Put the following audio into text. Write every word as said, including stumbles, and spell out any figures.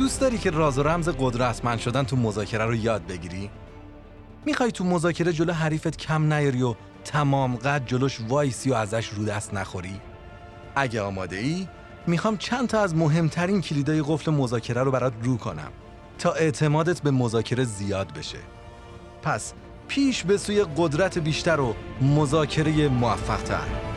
دوست داری که راز و رمز قدرتمند شدن تو مذاکره رو یاد بگیری؟ میخوای تو مذاکره جلو حریفت کم نیاری و تمام قد جلوش وایسی و ازش رو دست نخوری؟ اگه آماده ای، میخوام چند تا از مهمترین کلیدای قفل مذاکره رو برات رو کنم تا اعتمادت به مذاکره زیاد بشه. پس پیش به سوی قدرت بیشتر و مذاکره موفق‌تر.